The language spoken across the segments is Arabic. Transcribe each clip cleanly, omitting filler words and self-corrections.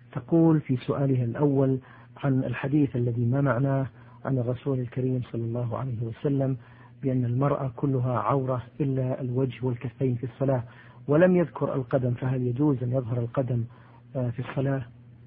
تقول في سؤالها الأول عن الحديث الذي ما معناه عن الرسول الكريم صلى الله عليه وسلم بأن المرأة كلها عورة إلا الوجه والكفين في الصلاة، ولم يذكر القدم، فهل يجوز أن يظهر القدم في الصلاة؟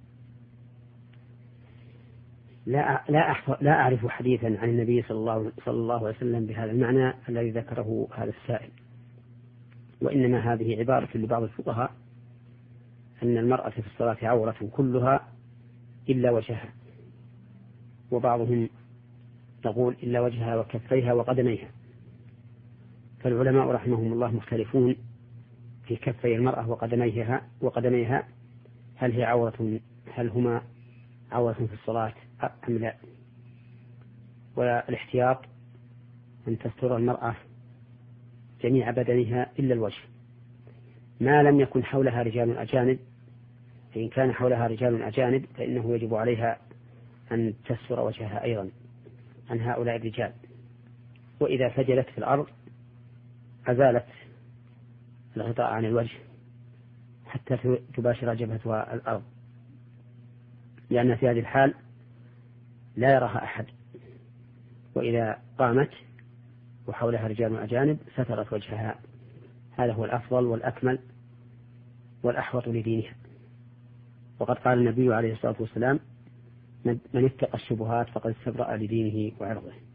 لا أعرف حديثا عن النبي صلى الله عليه وسلم بهذا المعنى الذي ذكره هذا السائل، وإنما هذه عبارة لبعض الفقهاء أن المرأة في الصلاة عورة كلها إلا وجهها، وبعضهم يقول إلا وجهها وكفيها وقدميها. فالعلماء رحمهم الله مختلفون في كفي المرأة وقدميها هل هي عورة، هل هما عورة في الصلاة أم لا. والاحتياط أن تستر المرأة جميع بدنها إلا الوجه، ما لم يكن حولها رجال أجانب. فإن كان حولها رجال أجانب فإنه يجب عليها أن تستر وجهها أيضا عن هؤلاء الرجال. وإذا سجلت في الأرض أزالت الغطاء عن الوجه حتى تباشر جبهتها الأرض، لأن في هذه الحال لا يراها أحد. وإذا قامت وحولها رجال أجانب سترت وجهها. هذا هو الأفضل والأكمل والأحوط لدينها. وقد قال النبي عليه الصلاة والسلام: من اتقى الشبهات فقد استبرأ لدينه وعرضه.